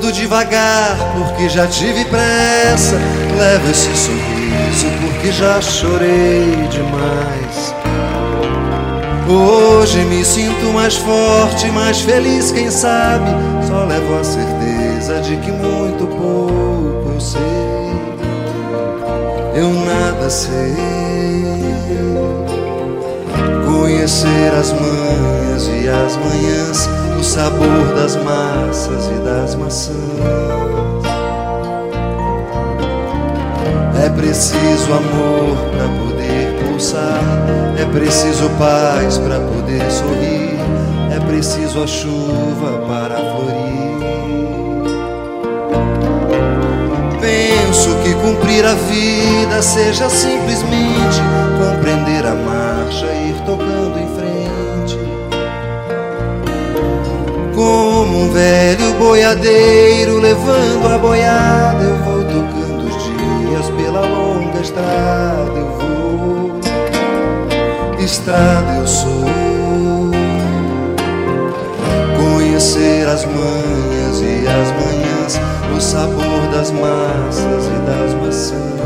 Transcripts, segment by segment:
Ando devagar porque já tive pressa, levo esse sorriso porque já chorei demais. Hoje me sinto mais forte, mais feliz, quem sabe. Só levo a certeza de que muito pouco eu sei. Eu nada sei. Conhecer as manhas e as manhãs, o sabor das massas e das maçãs. É preciso amor pra poder pulsar, é preciso paz pra poder sorrir, é preciso a chuva para florir. Penso que cumprir a vida seja simplesmente compreender a marcha e ir tocando em frente. Como um velho boiadeiro levando a boiada, eu vou tocando os dias pela longa estrada. Eu vou, estrada eu sou. Conhecer as manhas e as manhãs, o sabor das massas e das maçãs.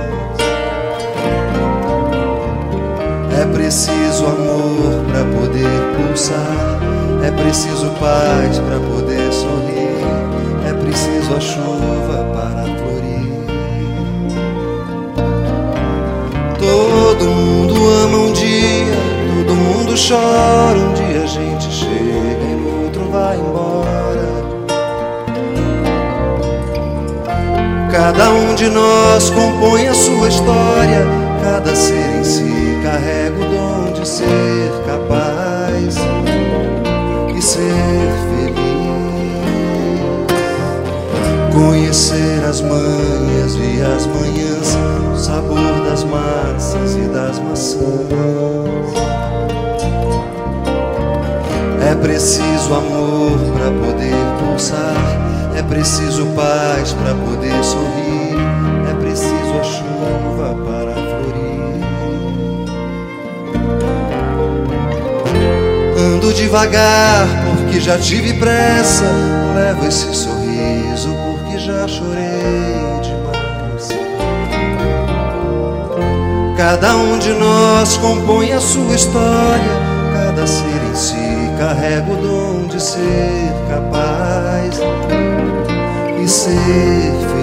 É preciso amor pra poder pulsar, é preciso paz pra poder sorrir, é preciso a chuva para florir. Todo mundo ama um dia, todo mundo chora. Um dia a gente chega e no outro vai embora. Cada um de nós compõe a sua história, cada ser em si carrega o dom de ser capaz e ser feliz. Conhecer as manhas e as manhãs, o sabor das massas e das maçãs. É preciso amor pra poder pulsar, é preciso paz pra poder sorrir, é preciso a chuva para florir. Ando devagar porque já tive pressa, levo esse sorriso porque já chorei demais. Cada um de nós compõe a sua história, cada ser em si carrega o dom de ser capaz e ser feliz.